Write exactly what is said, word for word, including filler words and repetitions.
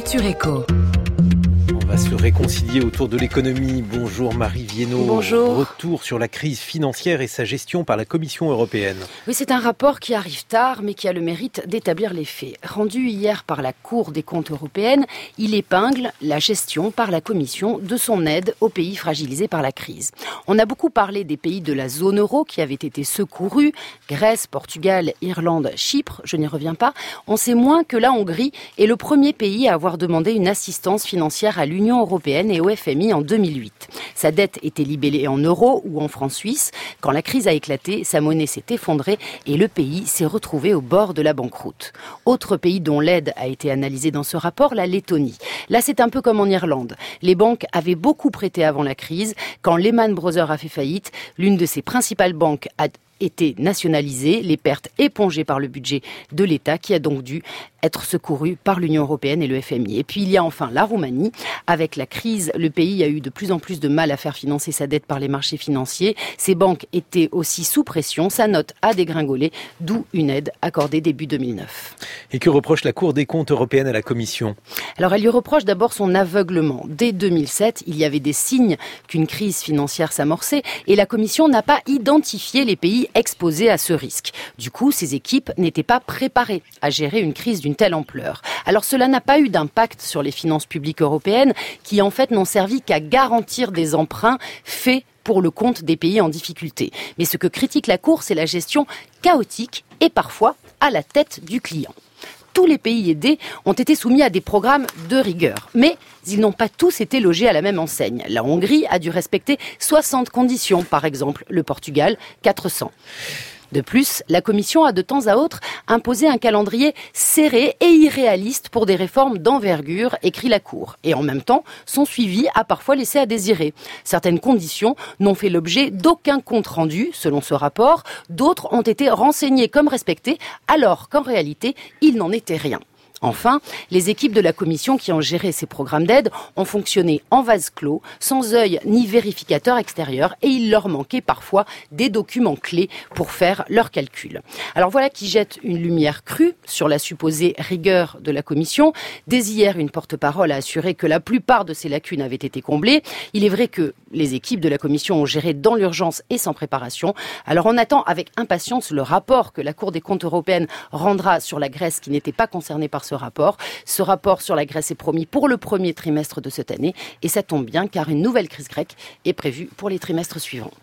Culture Éco. On va se réconcilier autour de l'économie. Bonjour Marie Viennot. Bonjour. Retour sur la crise financière et sa gestion par la Commission européenne. Oui, c'est un rapport qui arrive tard, mais qui a le mérite d'établir les faits. Rendu hier par la Cour des comptes européenne, il épingle la gestion par la Commission de son aide aux pays fragilisés par la crise. On a beaucoup parlé des pays de la zone euro qui avaient été secourus, Grèce, Portugal, Irlande, Chypre, je n'y reviens pas. On sait moins que la Hongrie est le premier pays à avoir demandé une assistance financière à l'Union européenne et au F M I en deux mille huit. Sa dette était libellée en euros ou en francs suisses. Quand la crise a éclaté, sa monnaie s'est effondrée et le pays s'est retrouvé au bord de la banqueroute. Autre pays dont l'aide a été analysée dans ce rapport, la Lettonie. Là, c'est un peu comme en Irlande. Les banques avaient beaucoup prêté avant la crise. Quand Lehman Brothers a fait faillite, l'une de ses principales banques a été nationalisée, les pertes épongées par le budget de l'État qui a donc dû être secouru par l'Union européenne et le F M I. Et puis il y a enfin la Roumanie. Avec la crise, le pays a eu de plus en plus de mal à faire financer sa dette par les marchés financiers. Ses banques étaient aussi sous pression. Sa note a dégringolé, d'où une aide accordée début deux mille neuf. Et que reproche la Cour des comptes européenne à la Commission ? Alors elle lui reproche d'abord son aveuglement. Dès deux mille sept, il y avait des signes qu'une crise financière s'amorçait et la Commission n'a pas identifié les pays exposés à ce risque. Du coup, ses équipes n'étaient pas préparées à gérer une crise d'une telle ampleur. Alors cela n'a pas eu d'impact sur les finances publiques européennes qui en fait n'ont servi qu'à garantir des emprunts faits pour le compte des pays en difficulté. Mais ce que critique la Cour, c'est la gestion chaotique et parfois à la tête du client. Tous les pays aidés ont été soumis à des programmes de rigueur. Mais ils n'ont pas tous été logés à la même enseigne. La Hongrie a dû respecter soixante conditions, par exemple. Le Portugal, quatre cents. De plus, la Commission a de temps à autre imposé un calendrier serré et irréaliste pour des réformes d'envergure, écrit la Cour. Et en même temps, son suivi a parfois laissé à désirer. Certaines conditions n'ont fait l'objet d'aucun compte rendu, selon ce rapport. D'autres ont été renseignées comme respectées, alors qu'en réalité, il n'en était rien. Enfin, les équipes de la Commission qui ont géré ces programmes d'aide ont fonctionné en vase clos, sans œil ni vérificateur extérieur, et il leur manquait parfois des documents clés pour faire leurs calculs. Alors voilà qui jette une lumière crue sur la supposée rigueur de la Commission. Dès hier, une porte-parole a assuré que la plupart de ces lacunes avaient été comblées. Il est vrai que les équipes de la Commission ont géré dans l'urgence et sans préparation. Alors on attend avec impatience le rapport que la Cour des comptes européenne rendra sur la Grèce qui n'était pas concernée par ce rapport. Ce rapport sur la Grèce est promis pour le premier trimestre de cette année et ça tombe bien car une nouvelle crise grecque est prévue pour les trimestres suivants.